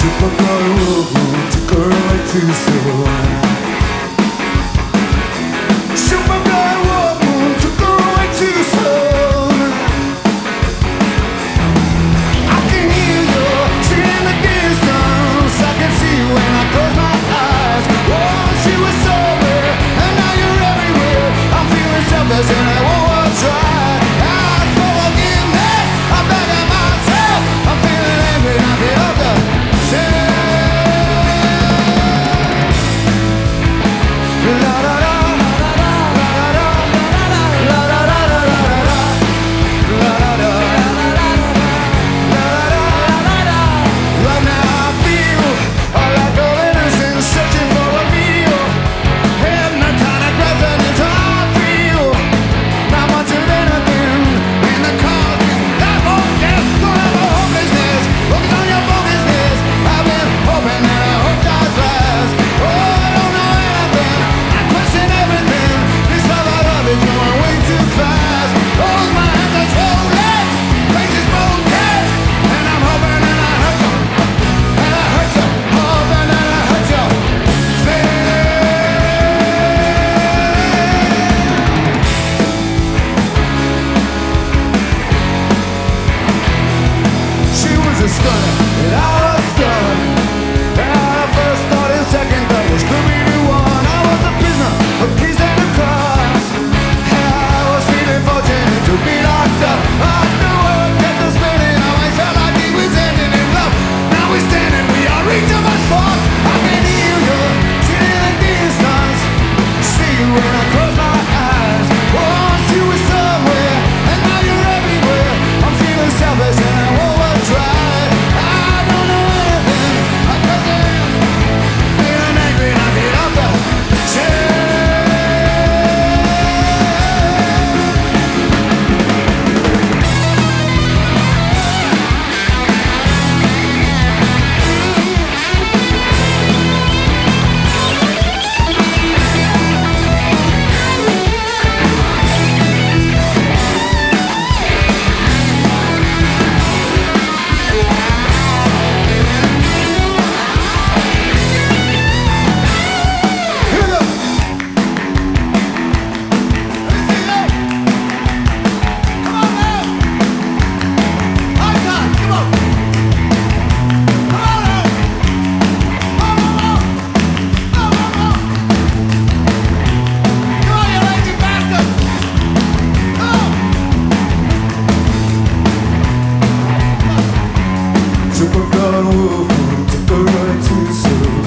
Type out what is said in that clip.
Supergirl took her right too soon. Supergirl took her right too soon. I can hear you singing in the distance. I can see you when I close my eyes. Oh, she was sober, and now you're everywhere. I'm feeling selfless and I won't try. Ask for forgiveness, I'm back at myself. I'm feeling angry, I feel up the Supergirl took her right too soon.